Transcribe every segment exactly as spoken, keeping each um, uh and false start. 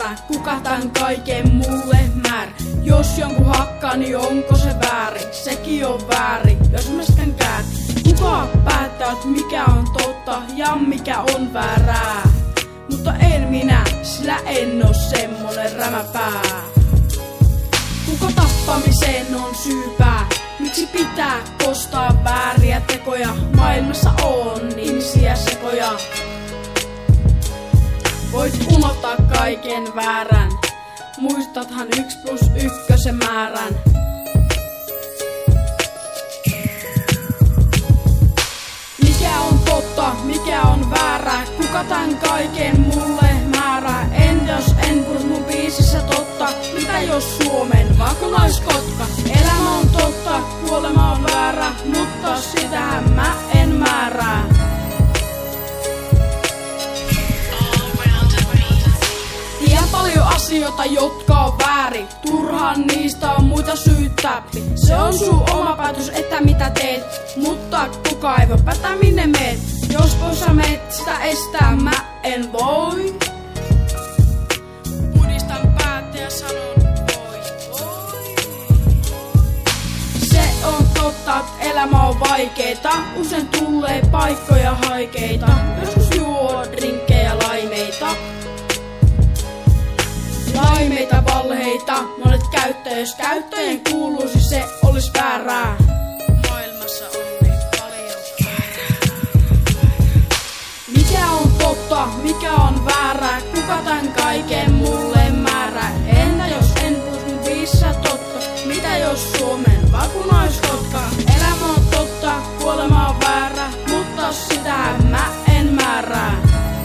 väärä? Kuka tän kaiken mulle määrä? Jos jonkun hakkaa, niin onko se väärin? Sekin on väärin, jos mä sitten käyn. Kuka päättää, mikä on totta ja mikä on väärää? Mutta en minä, sillä en oo semmonen rämäpää. Kuka tappamiseen on syypää? Miksi pitää kostaa vääriä tekoja? Maailmassa on ihmisiä sekoja. Voit unohtaa kaiken väärän. Muistathan yksi plus ykkösen määrän. Mikä on totta, mikä on väärää? Kuka tän kaiken mulle määrää? En jos en puhus mun biisissä totta. Mitä jos Suomen vakunaiskotka? Elämä on totta, kuolema on väärä, mutta sitähän mä en määrää. Tiedän paljon asioita, jotka on väärin. Turhaan niistä on muita syyttää. Se on sun oma päätös, että mitä teet. Mutta kuka ei voi päättää minne meet. Jos pois sä meet, sitä estää mä en voi. Pudistan päät ja sanon voi, voi. Se on totta, että elämä on vaikeeta. Usein tulee paikkoja haikeita. Joskus juo drinkkejä laimeita. Laimeita valheita, monet käyttäjä, jos käyttäjien kuuluisi, se olis väärää. Maailmassa on niin paljon väärää. Mikä on totta, mikä on väärää? Kuka tän kaiken mulle määrää? Entä jos en puhus mun biisissä totta? Mitä jos Suomen vakunaiskotka? Elämä on totta, kuolema on väärä, mutta sitä mä en määrää.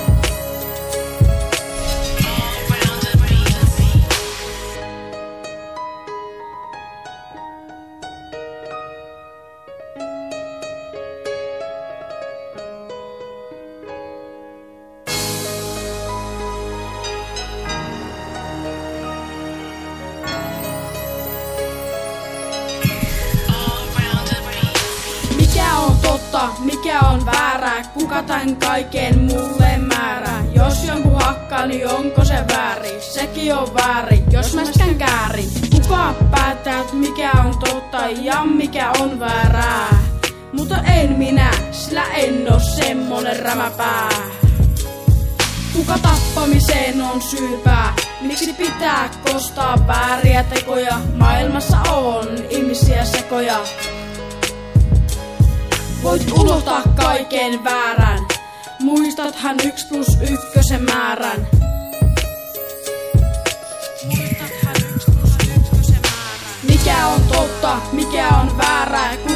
Mikä on väärää? Kuka tän kaiken mulle määrää? Jos jonkun hakkaa, niin onko se väärin? Sekin on väärin, jos mä sitä käärin. Kuka päättää, mikä on totta ja mikä on väärää? Mutta en minä, sillä en oo semmonen rämäpää. Kuka tappamiseen on syypää? Miksi pitää kostaa vääriä tekoja? Maailmassa on ihmisiä sekoja. Voit unohtaa kaiken väärän. Muistathan yksi plus ykkösen määrän. Muistathan yksi plus ykkösen määrän. Mikä on totta, mikä on väärää?